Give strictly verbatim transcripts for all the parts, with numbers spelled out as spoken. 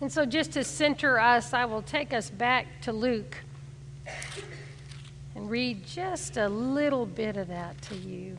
And so just to center us, I will take us back to Luke and read just a little bit of that to you.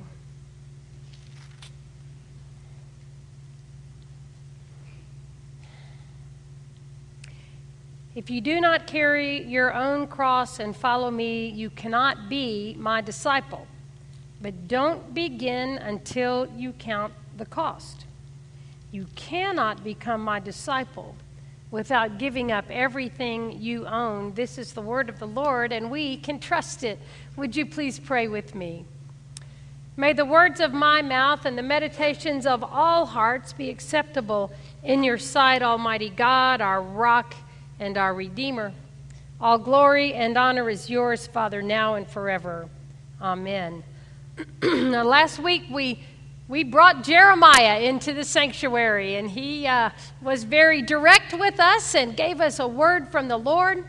If you do not carry your own cross and follow me, you cannot be my disciple. But don't begin until you count the cost. You cannot become my disciple without giving up everything you own. This is the word of the Lord, and we can trust it. Would you please pray with me? May the words of my mouth and the meditations of all hearts be acceptable in your sight, Almighty God, our rock and our Redeemer. All glory and honor is yours, Father, now and forever. Amen. Now, last week we we brought Jeremiah into the sanctuary, and he uh, was very direct with us and gave us a word from the Lord.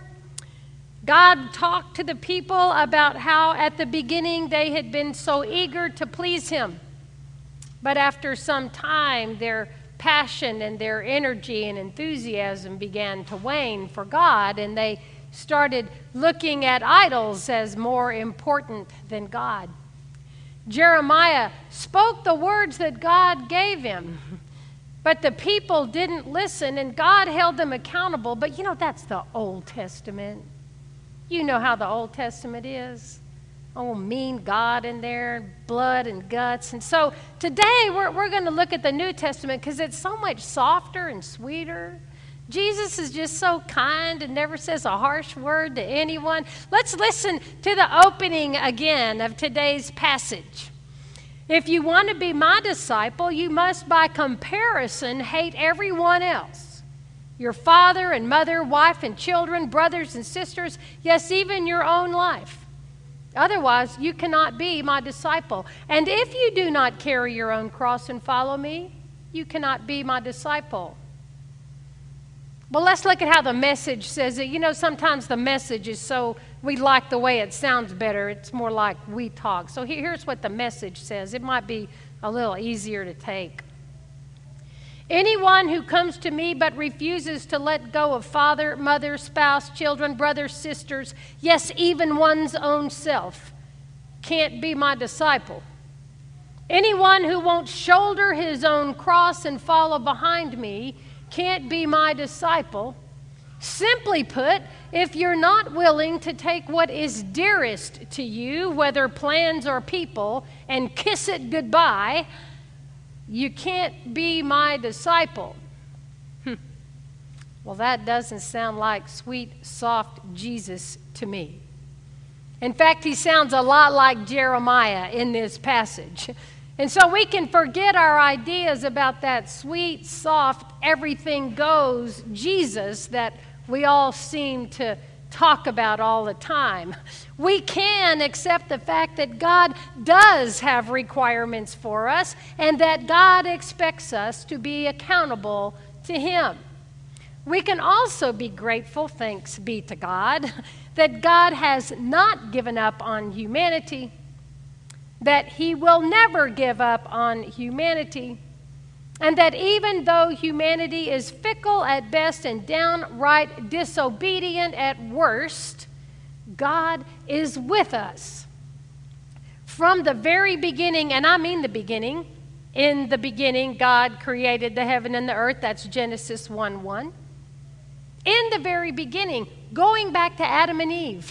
God talked to the people about how at the beginning they had been so eager to please him, but after some time their passion and their energy and enthusiasm began to wane for God, and they started looking at idols as more important than God. Jeremiah spoke the words that God gave him, but the people didn't listen, and God held them accountable. But you know, that's the Old Testament. You know how the Old Testament is. Oh, mean God in there, blood and guts. And so today we're, we're going to look at the New Testament because it's so much softer and sweeter. Jesus is just so kind and never says a harsh word to anyone. Let's listen to the opening again of today's passage. If you want to be my disciple, you must by comparison hate everyone else. Your father and mother, wife and children, brothers and sisters, yes, even your own life. Otherwise, you cannot be my disciple. And if you do not carry your own cross and follow me, you cannot be my disciple. Well, let's look at how the Message says it. You know, sometimes the Message is so, we like the way it sounds better. It's more like we talk. So here's what the Message says. It might be a little easier to take. Anyone who comes to me but refuses to let go of father, mother, spouse, children, brothers, sisters, yes, even one's own self, can't be my disciple. Anyone who won't shoulder his own cross and follow behind me can't be my disciple. Simply put, if you're not willing to take what is dearest to you, whether plans or people, and kiss it goodbye, you can't be my disciple. Hm. Well, that doesn't sound like sweet, soft Jesus to me. In fact, he sounds a lot like Jeremiah in this passage. And so we can forget our ideas about that sweet, soft, everything goes Jesus that we all seem to talk about all the time. We can accept the fact that God does have requirements for us and that God expects us to be accountable to him. We can also be grateful, thanks be to God, that God has not given up on humanity, that he will never give up on humanity, and that even though humanity is fickle at best and downright disobedient at worst, God is with us. From the very beginning, and I mean the beginning, in the beginning God created the heaven and the earth. That's Genesis one one. In the very beginning, going back to Adam and Eve,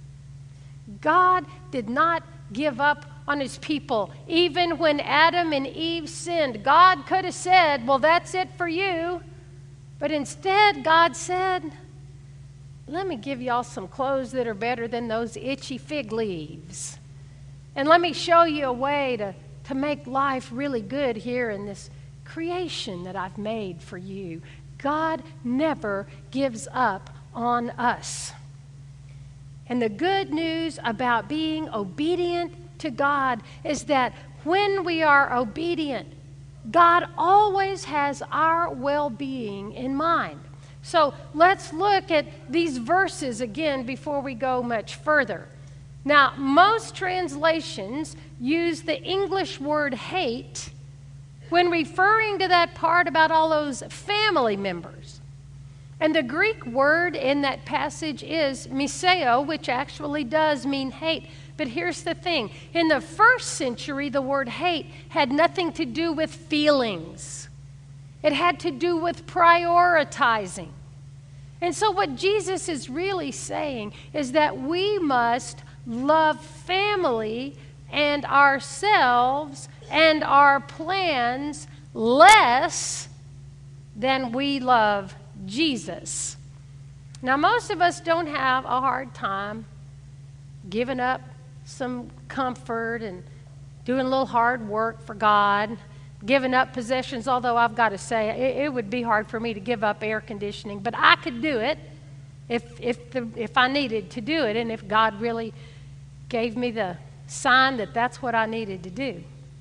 God did not give up on his people. Even when Adam and Eve sinned, God could have said, well, that's it for you. But instead, God said, let me give y'all some clothes that are better than those itchy fig leaves. And let me show you a way to, to make life really good here in this creation that I've made for you. God never gives up on us. And the good news about being obedient to God is that when we are obedient, God always has our well-being in mind. So let's look at these verses again before we go much further. Now, most translations use the English word hate when referring to that part about all those family members. And the Greek word in that passage is miseo, which actually does mean hate. But here's the thing. In the first century, the word hate had nothing to do with feelings. It had to do with prioritizing. And so what Jesus is really saying is that we must love family and ourselves and our plans less than we love Jesus. Now, most of us don't have a hard time giving up some comfort and doing a little hard work for God, giving up possessions, although I've got to say it, it would be hard for me to give up air conditioning, but I could do it if, if, the, if I needed to do it and if God really gave me the sign that that's what I needed to do.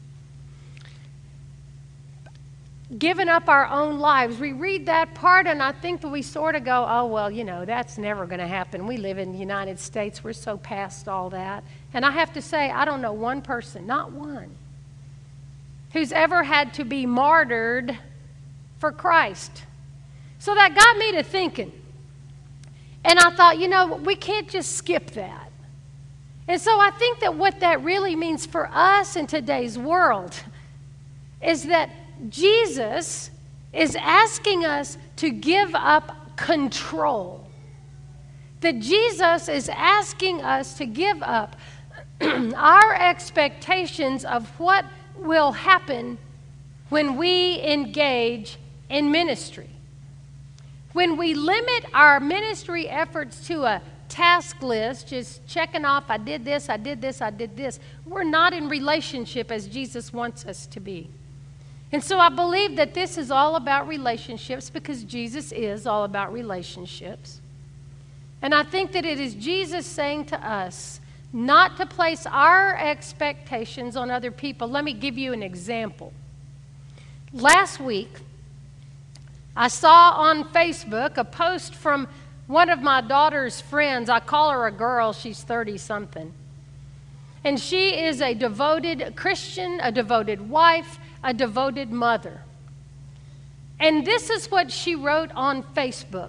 Giving up our own lives. We read that part and I think that we sort of go, oh, well, you know, that's never going to happen. We live in the United States. We're so past all that. And I have to say, I don't know one person, not one, who's ever had to be martyred for Christ. So that got me to thinking. And I thought, you know, we can't just skip that. And so I think that what that really means for us in today's world is that Jesus is asking us to give up control. That Jesus is asking us to give up our expectations of what will happen when we engage in ministry. When we limit our ministry efforts to a task list, just checking off, I did this, I did this, I did this, we're not in relationship as Jesus wants us to be. And so I believe that this is all about relationships because Jesus is all about relationships. And I think that it is Jesus saying to us not to place our expectations on other people. Let me give you an example. Last week, I saw on Facebook a post from one of my daughter's friends. I call her a girl. She's thirty-something. And she is a devoted Christian, a devoted wife, a devoted mother. And this is what she wrote on Facebook.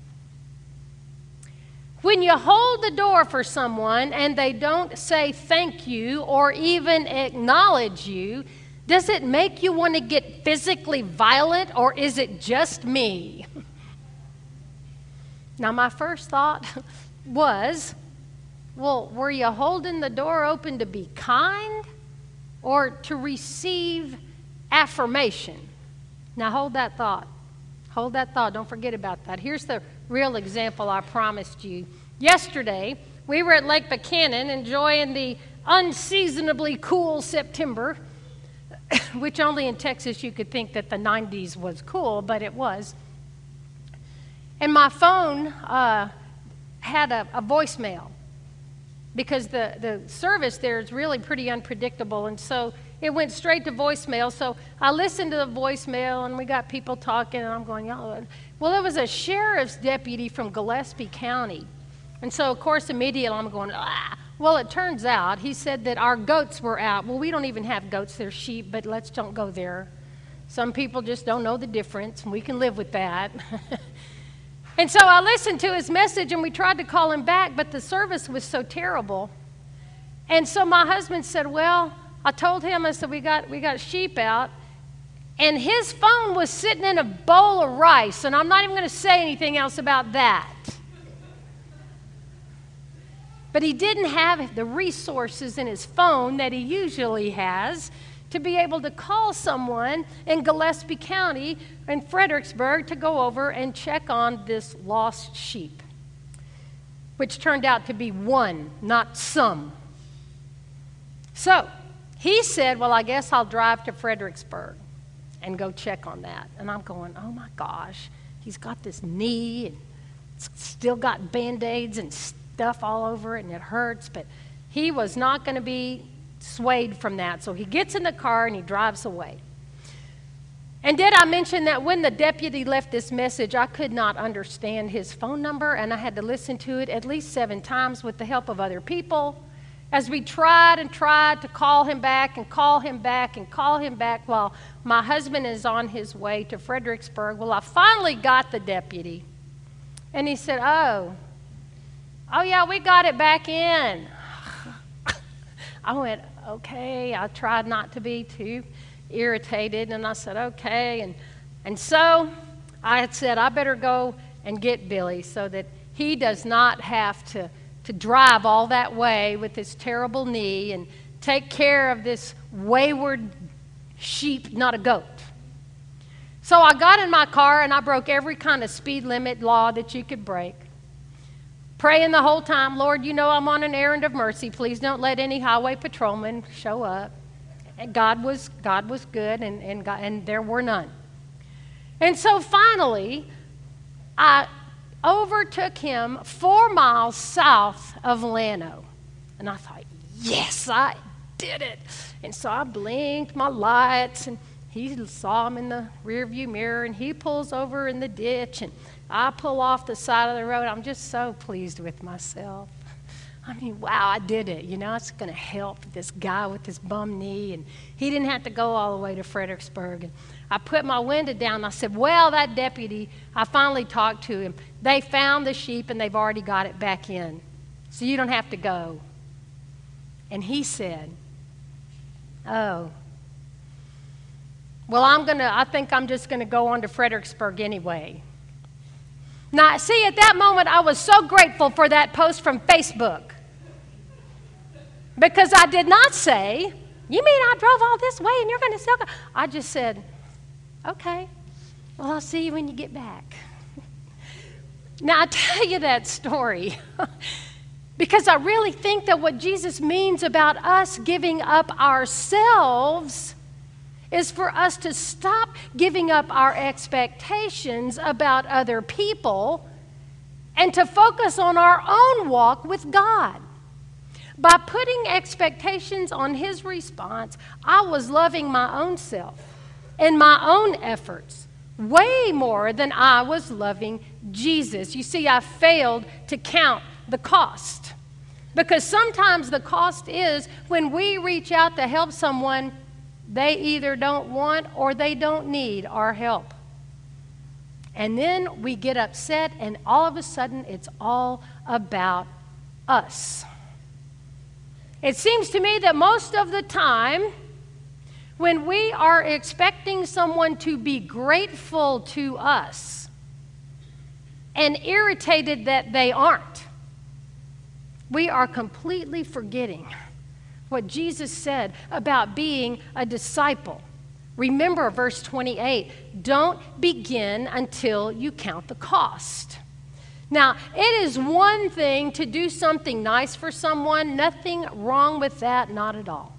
When you hold the door for someone and they don't say thank you or even acknowledge you, does it make you want to get physically violent or is it just me? Now, my first thought was, well, were you holding the door open to be kind or to receive affirmation? Now, hold that thought. Hold that thought. Don't forget about that. Here's the real example I promised you. Yesterday, we were at Lake Buchanan enjoying the unseasonably cool September, which only in Texas you could think that the nineties was cool, but it was. And my phone uh, had a, a voicemail because the, the service there is really pretty unpredictable. And so it went straight to voicemail. So I listened to the voicemail and we got people talking and I'm going, oh. Well, it was a sheriff's deputy from Gillespie County. And so, of course, immediately I'm going, ah. Well, it turns out he said that our goats were out. Well, we don't even have goats. They're sheep, but let's don't go there. Some people just don't know the difference and we can live with that. And so I listened to his message and we tried to call him back, but the service was so terrible. And so my husband said, well, I told him, I said, we got, we got sheep out. And his phone was sitting in a bowl of rice, and I'm not even going to say anything else about that. But he didn't have the resources in his phone that he usually has to be able to call someone in Gillespie County in Fredericksburg to go over and check on this lost sheep, which turned out to be one, not some. So he said, well, I guess I'll drive to Fredericksburg and go check on that. And I'm going, oh my gosh, he's got this knee and it's still got Band-Aids and stuff all over it and it hurts, but he was not going to be swayed from that. So he gets in the car and he drives away. And did I mention that when the deputy left this message, I could not understand his phone number and I had to listen to it at least seven times with the help of other people as we tried and tried to call him back and call him back and call him back while my husband is on his way to Fredericksburg. Well, I finally got the deputy And he said, oh, oh yeah, we got it back in. I went, okay. I tried not to be too irritated, and I said, okay. And, and so I had said, I better go and get Billy so that he does not have to, to drive all that way with his terrible knee and take care of this wayward sheep, not a goat. So I got in my car and I broke every kind of speed limit law that you could break. Praying the whole time, Lord, you know I'm on an errand of mercy. Please don't let any highway patrolman show up. And God was God was good, and and, God, and there were none. And so finally, I overtook him four miles south of Llano. And I thought, yes, I did it. And so I blinked my lights, and he saw him in the rearview mirror, and he pulls over in the ditch, and I pull off the side of the road. I'm just so pleased with myself. I mean, wow, I did it. You know, it's going to help this guy with this bum knee, and he didn't have to go all the way to Fredericksburg. And I put my window down, and I said, well, that deputy, I finally talked to him. They found the sheep, and they've already got it back in, so you don't have to go. And he said, oh, well, I'm going to, I think I'm just going to go on to Fredericksburg anyway. Now, see, at that moment, I was so grateful for that post from Facebook. Because I did not say, you mean I drove all this way and you're going to still go? I just said, okay, well, I'll see you when you get back. Now, I tell you that story because I really think that what Jesus means about us giving up ourselves is for us to stop giving up our expectations about other people and to focus on our own walk with God. By putting expectations on His response, I was loving my own self and my own efforts way more than I was loving Jesus. You see, I failed to count the cost. Because sometimes the cost is when we reach out to help someone, they either don't want or they don't need our help. And then we get upset, and all of a sudden it's all about us. It seems to me that most of the time, when we are expecting someone to be grateful to us and irritated that they aren't, we are completely forgetting what Jesus said about being a disciple. Remember verse twenty-eight, don't begin until you count the cost. Now, it is one thing to do something nice for someone, nothing wrong with that, not at all.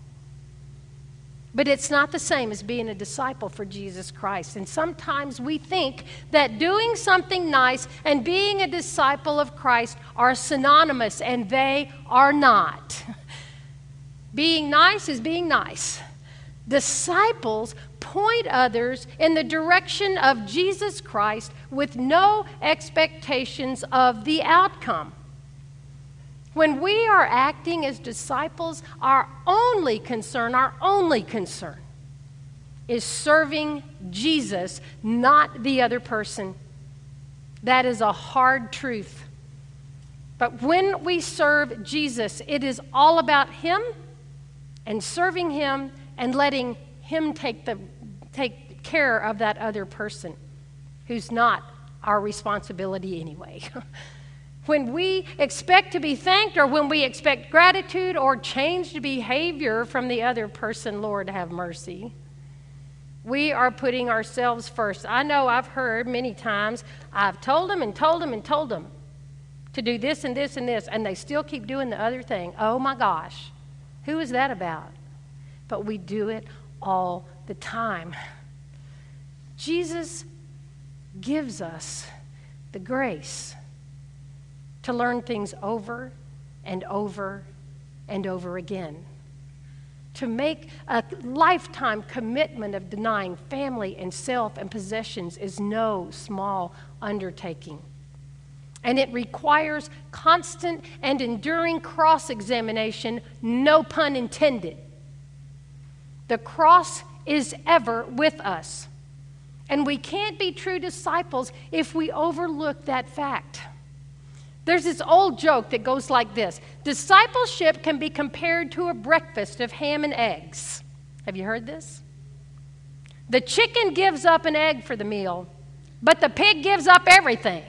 But it's not the same as being a disciple for Jesus Christ. And sometimes we think that doing something nice and being a disciple of Christ are synonymous, and they are not. Being nice is being nice. Disciples point others in the direction of Jesus Christ with no expectations of the outcome. When we are acting as disciples, our only concern, our only concern is serving Jesus, not the other person. That is a hard truth. But when we serve Jesus, it is all about Him and serving Him and letting Him take the take care of that other person who's not our responsibility anyway. When we expect to be thanked, or when we expect gratitude or changed behavior from the other person, Lord have mercy, we are putting ourselves first. I know I've heard many times, I've told them and told them and told them to do this and this and this, and they still keep doing the other thing. Oh my gosh, who is that about? But we do it all the time. Jesus gives us the grace to learn things over and over and over again. To make a lifetime commitment of denying family and self and possessions is no small undertaking. And it requires constant and enduring cross-examination, no pun intended. The cross is ever with us. And we can't be true disciples if we overlook that fact. There's this old joke that goes like this. Discipleship can be compared to a breakfast of ham and eggs. Have you heard this? The chicken gives up an egg for the meal, but the pig gives up everything.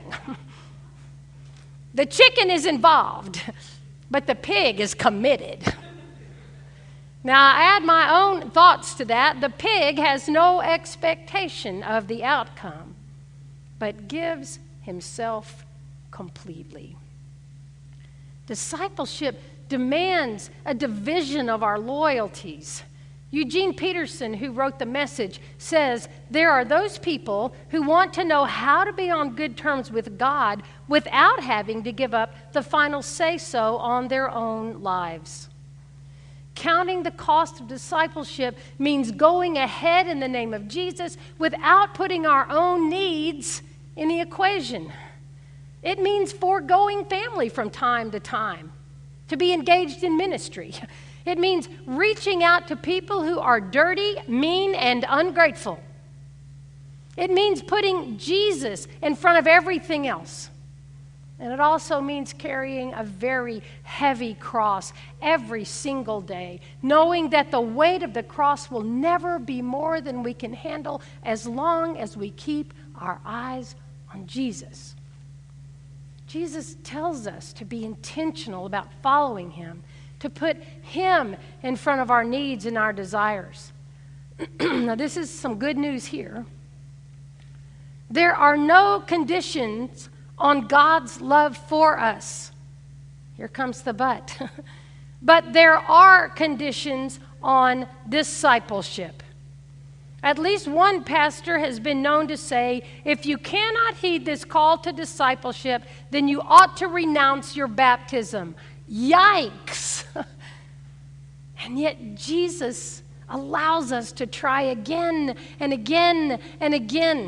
The chicken is involved, but the pig is committed. Now, I add my own thoughts to that. The pig has no expectation of the outcome, but gives himself completely. Discipleship demands a division of our loyalties. Eugene Peterson, who wrote The Message, says there are those people who want to know how to be on good terms with God without having to give up the final say-so on their own lives. Counting the cost of discipleship means going ahead in the name of Jesus without putting our own needs in the equation. It means foregoing family from time to time to be engaged in ministry. It means reaching out to people who are dirty, mean, and ungrateful. It means putting Jesus in front of everything else. And it also means carrying a very heavy cross every single day, knowing that the weight of the cross will never be more than we can handle as long as we keep our eyes on Jesus. Jesus tells us to be intentional about following him, to put him in front of our needs and our desires. Now, this is some good news here. There are no conditions on God's love for us. Here comes the but. But there are conditions on discipleship. At least one pastor has been known to say, if you cannot heed this call to discipleship, then you ought to renounce your baptism. Yikes! And yet Jesus allows us to try again and again and again.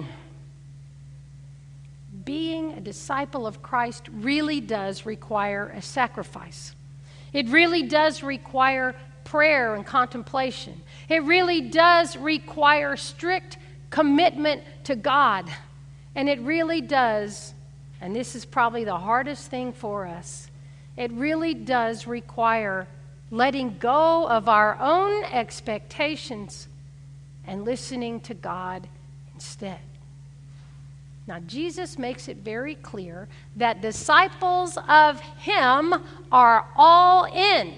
Being a disciple of Christ really does require a sacrifice. It really does require prayer and contemplation. It really does require strict commitment to God. And it really does, and this is probably the hardest thing for us, it really does require letting go of our own expectations and listening to God instead. Now, Jesus makes it very clear that disciples of him are all in.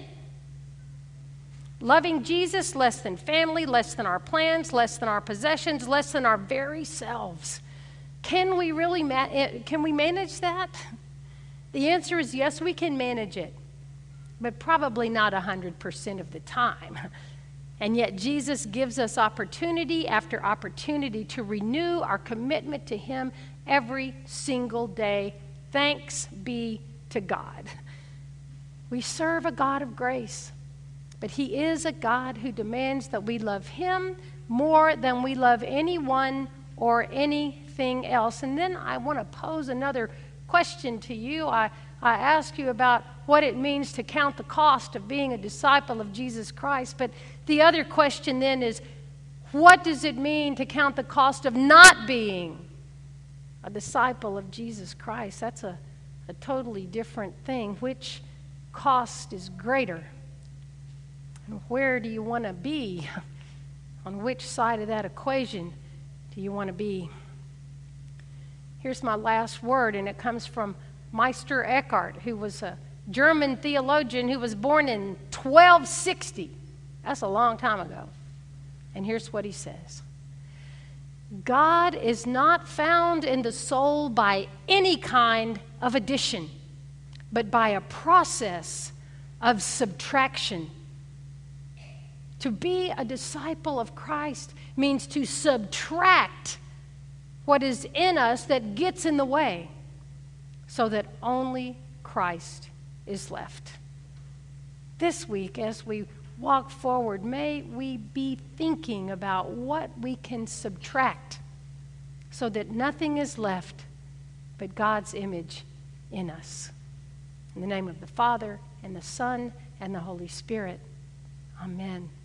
Loving Jesus less than family, less than our plans, less than our possessions, less than our very selves. Can we really ma- can we manage that? The answer is yes, we can manage it, but probably not one hundred percent of the time. And yet Jesus gives us opportunity after opportunity to renew our commitment to him every single day. Thanks be to God. We serve a God of grace, but he is a God who demands that we love him more than we love anyone or anything else. And then I want to pose another question to you. I, I ask you about what it means to count the cost of being a disciple of Jesus Christ. But the other question then is, what does it mean to count the cost of not being a disciple of Jesus Christ? That's a, a totally different thing. Which cost is greater? And where do you want to be? On which side of that equation do you want to be? Here's my last word, and it comes from Meister Eckhart, who was a German theologian who was born in twelve sixty. That's a long time ago. And here's what he says. God is not found in the soul by any kind of addition, but by a process of subtraction. To be a disciple of Christ means to subtract what is in us that gets in the way, so that only Christ is left. This week, as we walk forward, may we be thinking about what we can subtract so that nothing is left but God's image in us. In the name of the Father, and the Son, and the Holy Spirit. Amen.